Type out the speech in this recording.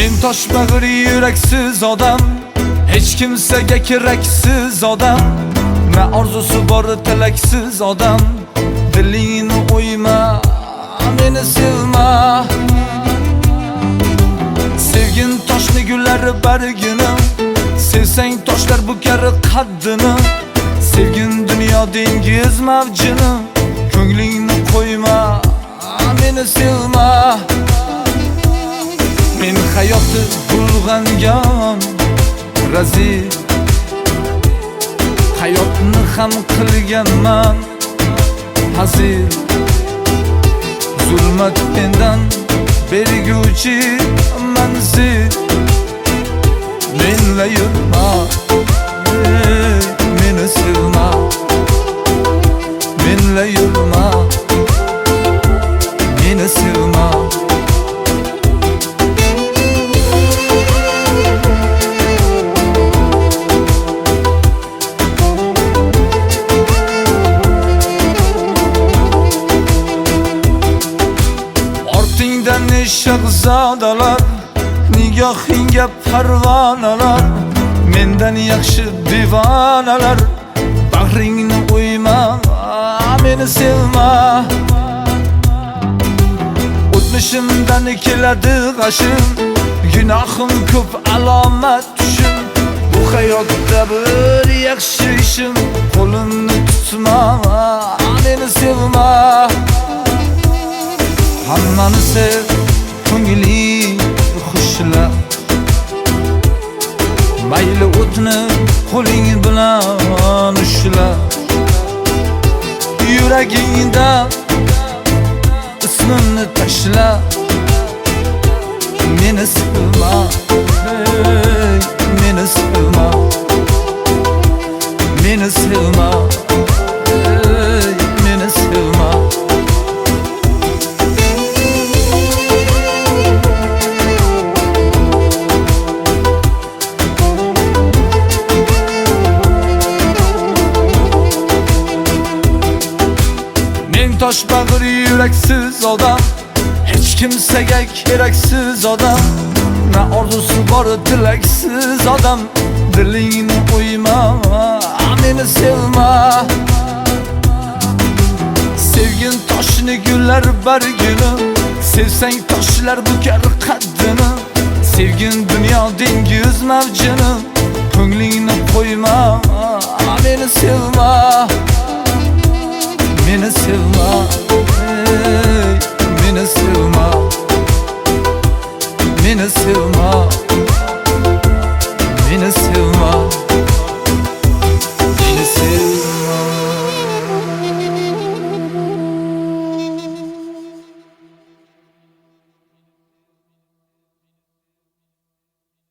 Men tosh bag'ir yuraksiz odam, hech kimsaga keraksiz odam, na orzusi bor tilaksiz odam. Dilingni o'yma, meni sevma. Sevgin toshni gullari bargini, sevsang toshlar bukar qaddini. Sevgin dunyo dengiz mavjini, ko'nglingni qo'yma, meni sevma. Men hayotni bulg'angan razil, hayotni ham qilganman hazil. Zulmat mendan berguvchi manzil. Menla yurma, meni sevma. Menla yurma, meni sevma. Ortingdan ne shahzodalar, nigohingga parvonalar, mendan yaxshi divonalar. Bag'ringni o'yma, meni sevma. O'tmishimdan keladi g'ashim, gunohim ko'p, alomat tushim. Bu hayotda bir yaxshi ishim, qo'limni tutma, meni sevma. Hammani sev, ko'ngling xushla. Mayli o'tni qo'ling bilan ushla. Yuragingda ismimni tashla. Meni sevma, meni sevma. Meni sevma, meni sevma. Tosh bag'ir yuraksiz odam, hech kimsaga keraksiz odam, na orzusi bor tilaksiz odam. Dilingni o'yma, meni sevma. Sevgin toshni gullar bargini, sevsang toshlar bukar qaddini. Sevgin dunyo dengiz mavjini, ko'nglingni qo'yma, meni sevma. Meni sevma, meni sevma. Meni sevma, meni sevma.